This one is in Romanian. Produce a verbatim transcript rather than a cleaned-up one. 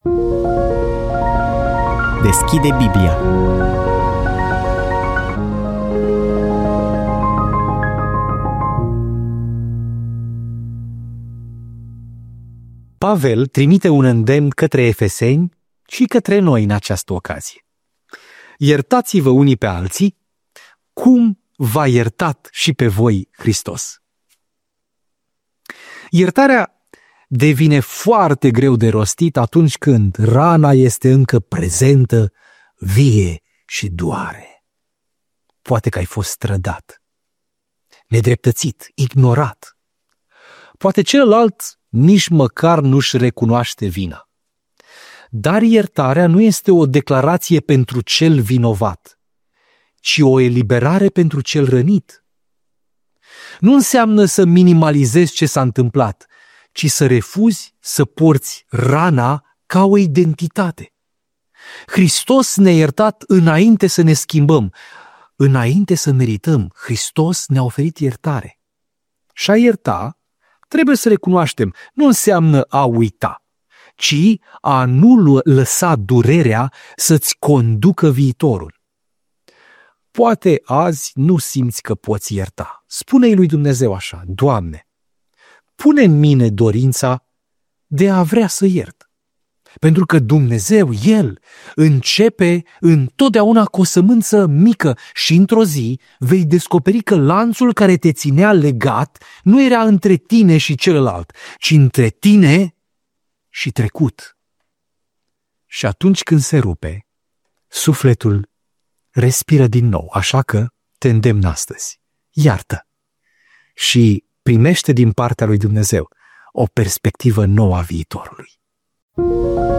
Deschide Biblia. Pavel trimite un îndemn către efeseni și către noi în această ocazie. Iertați-vă unii pe alții, cum v-a iertat și pe voi Hristos. Iertarea devine foarte greu de rostit atunci când rana este încă prezentă, vie și doare. Poate că ai fost strădat, nedreptățit, ignorat. Poate celălalt nici măcar nu-și recunoaște vina. Dar iertarea nu este o declarație pentru cel vinovat, ci o eliberare pentru cel rănit. Nu înseamnă să minimalizezi ce s-a întâmplat, ci să refuzi să porți rana ca o identitate. Hristos ne-a iertat înainte să ne schimbăm, înainte să merităm. Hristos ne-a oferit iertare. Și a ierta, trebuie să recunoaștem, nu înseamnă a uita, ci a nu lăsa durerea să-ți conducă viitorul. Poate azi nu simți că poți ierta. Spune-i lui Dumnezeu așa: Doamne, pune în mine dorința de a vrea să iert. Pentru că Dumnezeu, El, începe întotdeauna cu o sămânță mică și într-o zi vei descoperi că lanțul care te ținea legat nu era între tine și celălalt, ci între tine și trecut. Și atunci când se rupe, sufletul respiră din nou, așa că te îndemn astăzi. Iartă și primește din partea lui Dumnezeu o perspectivă nouă a viitorului.